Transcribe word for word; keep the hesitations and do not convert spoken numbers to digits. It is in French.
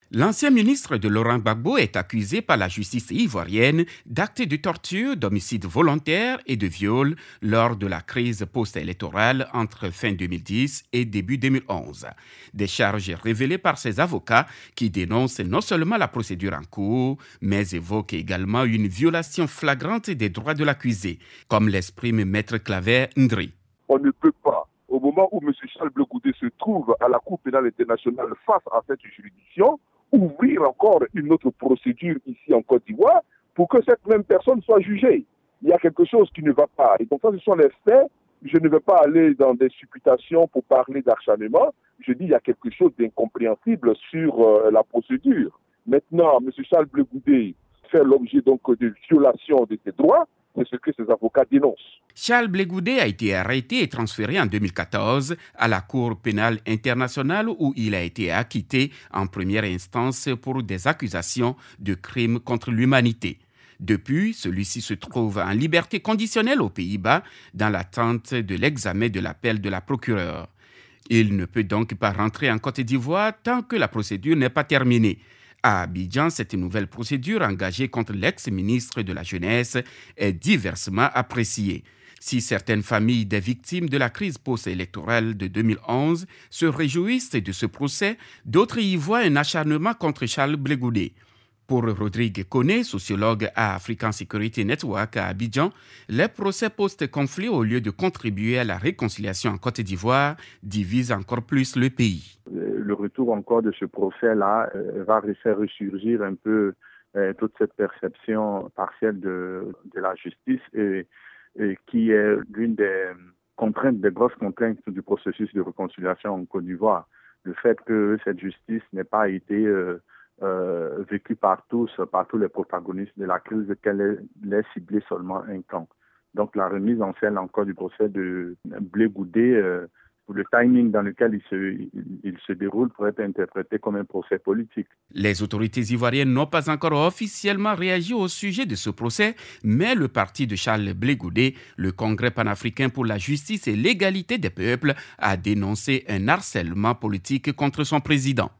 L'ancien ministre de Laurent Gbagbo est accusé par la justice ivoirienne d'actes de torture, d'homicide volontaire et de viol lors de la crise post-électorale entre fin deux mille dix et début deux mille onze. Des charges révélées par ses avocats qui dénoncent non seulement la procédure en cours, mais évoquent également une violation flagrante des droits de l'accusé, comme l'exprime Maître Claver Ndri. On ne peut pas, au moment où M. Charles Blé Goudé se trouve à la Cour pénale internationale face à cette juridiction, ouvrir encore une autre procédure ici en Côte d'Ivoire pour que cette même personne soit jugée. Il y a quelque chose qui ne va pas. Et donc ça, ce sont les faits. Je ne vais pas aller dans des supputations pour parler d'acharnement. Je dis qu'il y a quelque chose d'incompréhensible sur euh, la procédure. Maintenant, M. Charles Blé Goudé fait l'objet donc de violations de ses droits. C'est ce que ses avocats dénoncent. Charles Blé Goudé a été arrêté et transféré en deux mille quatorze à la Cour pénale internationale où il a été acquitté en première instance pour des accusations de crimes contre l'humanité. Depuis, celui-ci se trouve en liberté conditionnelle aux Pays-Bas dans l'attente de l'examen de l'appel de la procureure. Il ne peut donc pas rentrer en Côte d'Ivoire tant que la procédure n'est pas terminée. À Abidjan, cette nouvelle procédure engagée contre l'ex-ministre de la Jeunesse est diversement appréciée. Si certaines familles des victimes de la crise post-électorale de deux mille onze se réjouissent de ce procès, d'autres y voient un acharnement contre Charles Blé Goudé. Pour Rodrigue Koné, sociologue à African Security Network à Abidjan, les procès post-conflit, au lieu de contribuer à la réconciliation en Côte d'Ivoire, divisent encore plus le pays. Le retour encore de ce procès-là euh, va faire ressurgir un peu euh, toute cette perception partielle de, de la justice et, et qui est l'une des contraintes, des grosses contraintes du processus de réconciliation en Côte d'Ivoire. Le fait que cette justice n'ait pas été euh, euh, vécue par tous, par tous les protagonistes de la crise, qu'elle ait ciblé seulement un camp. Donc la remise en scène encore du procès de Blé Goudé, euh, le timing dans lequel il se, il, il se déroule pourrait être interprété comme un procès politique. Les autorités ivoiriennes n'ont pas encore officiellement réagi au sujet de ce procès, mais le parti de Charles Blé Goudé, le Congrès panafricain pour la justice et l'égalité des peuples, a dénoncé un harcèlement politique contre son président.